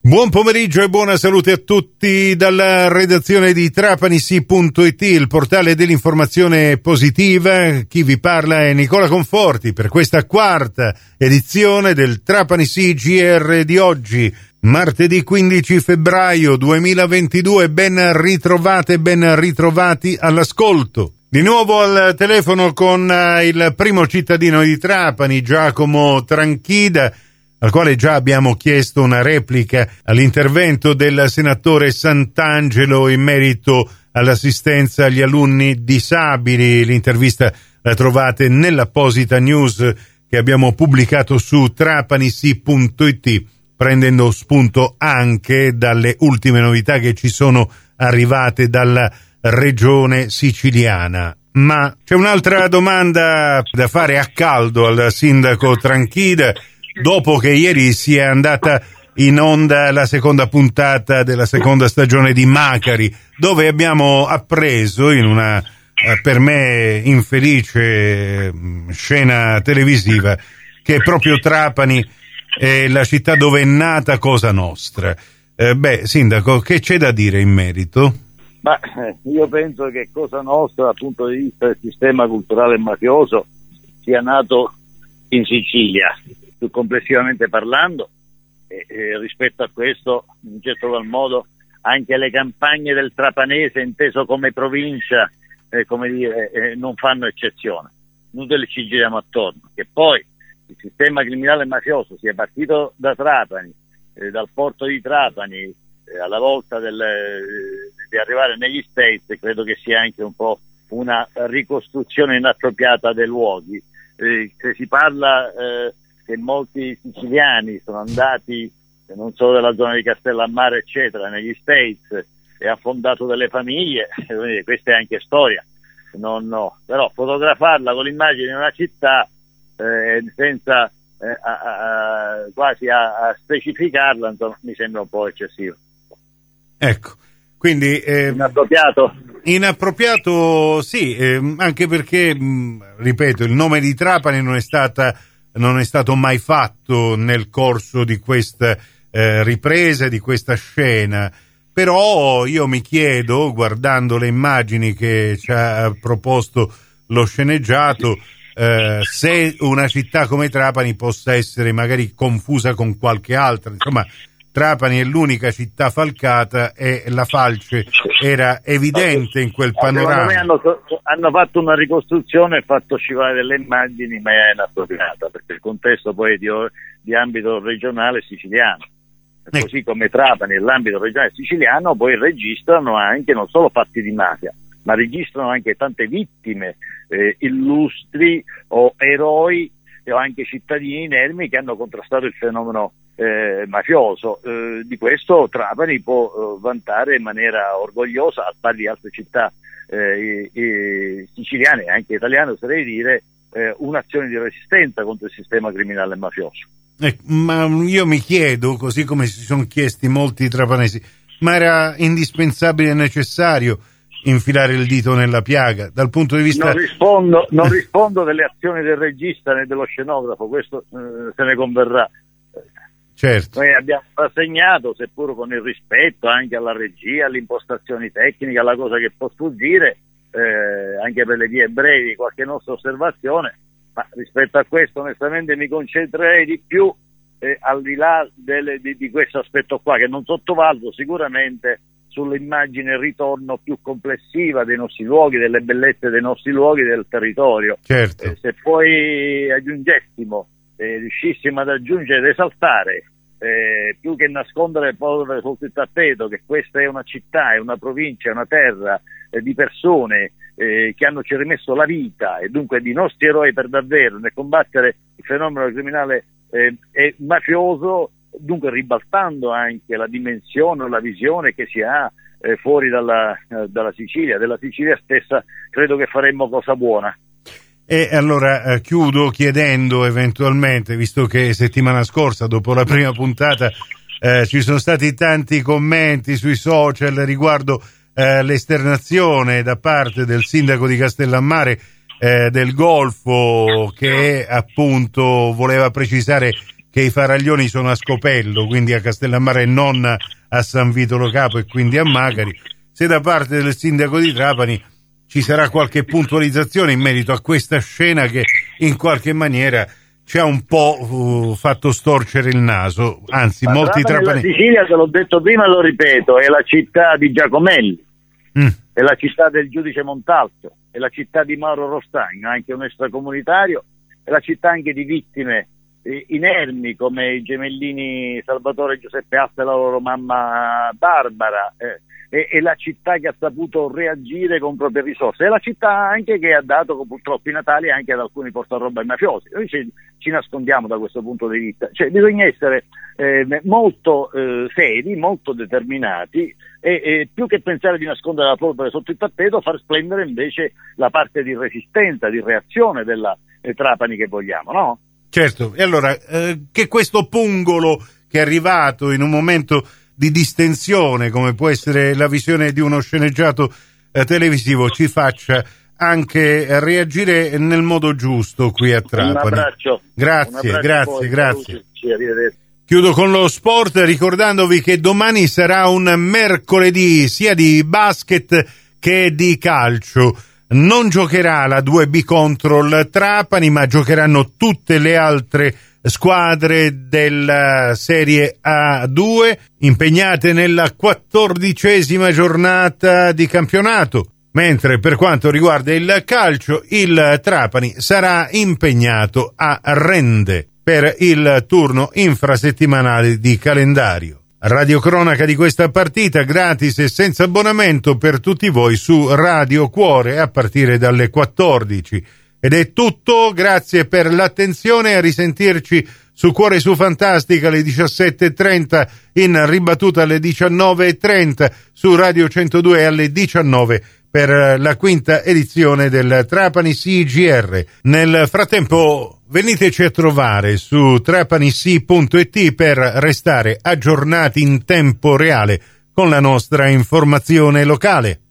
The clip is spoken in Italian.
Buon pomeriggio e buona salute a tutti dalla redazione di TrapaniSì.it, il portale dell'informazione positiva. Chi vi parla è Nicola Conforti per questa quarta edizione del TrapaniSì GR di oggi, martedì 15 febbraio 2022. Ben ritrovate e ben ritrovati all'ascolto. Di nuovo al telefono con il primo cittadino di Trapani, Giacomo Tranchida, al quale già abbiamo chiesto una replica all'intervento del senatore Santangelo in merito all'assistenza agli alunni disabili. L'intervista la trovate nell'apposita news che abbiamo pubblicato su TrapaniSì.it, prendendo spunto anche dalle ultime novità che ci sono arrivate dalla regione siciliana. Ma c'è un'altra domanda da fare a caldo al sindaco Tranchida, dopo che ieri sia andata in onda la seconda puntata della seconda stagione di Macari, dove abbiamo appreso, in una per me infelice scena televisiva, che proprio Trapani è la città dove è nata Cosa Nostra. Sindaco, che c'è da dire in merito? Ma io penso che Cosa Nostra, dal punto di vista del sistema culturale mafioso, sia nato in Sicilia, più complessivamente parlando, rispetto a questo, in un certo qual modo, anche le campagne del Trapanese, inteso come provincia, non fanno eccezione. Inutile ci giriamo attorno, che poi il sistema criminale mafioso sia partito da Trapani, dal porto di Trapani, alla volta di arrivare negli States, credo che sia anche un po' una ricostruzione inappropriata dei luoghi. Se si parla che molti siciliani sono andati, non solo della zona di Castellammare eccetera, negli States, e ha fondato delle famiglie, questa è anche storia. Però fotografarla con l'immagine di una città senza quasi a specificarla, insomma, mi sembra un po' eccessivo. Ecco, quindi inappropriato sì, anche perché ripeto, il nome di Trapani non è stato mai fatto nel corso di questa ripresa, di questa scena. Però io mi chiedo, guardando le immagini che ci ha proposto lo sceneggiato, se una città come Trapani possa essere magari confusa con qualche altra. Insomma, Trapani è l'unica città falcata e la falce era evidente in quel panorama. Secondo me hanno fatto una ricostruzione e fatto scivolare delle immagini, ma è inappropriata, perché il contesto poi è di ambito regionale siciliano. Così come Trapani e l'ambito regionale siciliano poi registrano anche non solo fatti di mafia, ma registrano anche tante vittime illustri o eroi o anche cittadini inermi che hanno contrastato il fenomeno mafioso. Di questo Trapani può vantare in maniera orgogliosa, a pari di altre città siciliane e anche italiane, oserei dire, un'azione di resistenza contro il sistema criminale mafioso. Ma io mi chiedo, così come si sono chiesti molti trapanesi, ma era indispensabile e necessario infilare il dito nella piaga dal punto di vista... Non rispondo delle azioni del regista né dello scenografo, questo se ne converrà. Certo. Noi abbiamo rassegnato, seppur con il rispetto anche alla regia, alle impostazioni tecniche, alla cosa che può sfuggire, anche per le vie brevi, qualche nostra osservazione, ma rispetto a questo onestamente mi concentrerei di più al di là di questo aspetto qua, che non sottovaluto sicuramente, sull'immagine ritorno più complessiva dei nostri luoghi, delle bellezze dei nostri luoghi, del territorio. Certo. Se poi aggiungessimo, riuscissimo ad aggiungere ed esaltare, più che nascondere polvere sotto il tappeto, che questa è una città, è una provincia, è una terra di persone che hanno ci rimesso la vita, e dunque di nostri eroi per davvero nel combattere il fenomeno criminale e mafioso, dunque ribaltando anche la dimensione o la visione che si ha fuori dalla Sicilia, della Sicilia stessa, credo che faremmo cosa buona. E allora chiudo chiedendo eventualmente, visto che settimana scorsa, dopo la prima puntata, ci sono stati tanti commenti sui social riguardo l'esternazione da parte del sindaco di Castellammare del Golfo, che appunto voleva precisare che i faraglioni sono a Scopello, quindi a Castellammare e non a San Vitolo Capo e quindi a Macari, se da parte del sindaco di Trapani ci sarà qualche puntualizzazione in merito a questa scena che in qualche maniera ci ha un po' fatto storcere il naso, anzi ma molti Trapani. La Sicilia, te l'ho detto prima e lo ripeto, è la città di Giacomelli, è la città del giudice Montalto, è la città di Mauro Rostagno, anche un extracomunitario, è la città anche di vittime inermi come i gemellini Salvatore e Giuseppe Asta e la loro mamma Barbara, è la città che ha saputo reagire con proprie risorse, è la città anche che ha dato purtroppo i Natali anche ad alcuni portaroba e mafiosi. Noi ci nascondiamo da questo punto di vista, cioè bisogna essere molto seri, molto determinati e più che pensare di nascondere la polvere sotto il tappeto, far splendere invece la parte di resistenza, di reazione della Trapani che vogliamo, no? Certo, e allora che questo pungolo che è arrivato in un momento di distensione, come può essere la visione di uno sceneggiato televisivo, ci faccia anche reagire nel modo giusto qui a Trapani. Un abbraccio. Grazie. Chiudo con lo sport ricordandovi che domani sarà un mercoledì sia di basket che di calcio. Non giocherà la 2B contro il Trapani, ma giocheranno tutte le altre squadre della Serie A2 impegnate nella 14ª giornata di campionato, mentre per quanto riguarda il calcio il Trapani sarà impegnato a Rende per il turno infrasettimanale di calendario. Radiocronaca di questa partita gratis e senza abbonamento per tutti voi su Radio Cuore a partire dalle 14. Ed è tutto, grazie per l'attenzione, a risentirci su Cuore su Fantastica alle 17.30, in ribattuta alle 19.30, su Radio 102 alle 19 per la quinta edizione del Trapani CGR. Nel frattempo veniteci a trovare su trapanisi.it per restare aggiornati in tempo reale con la nostra informazione locale.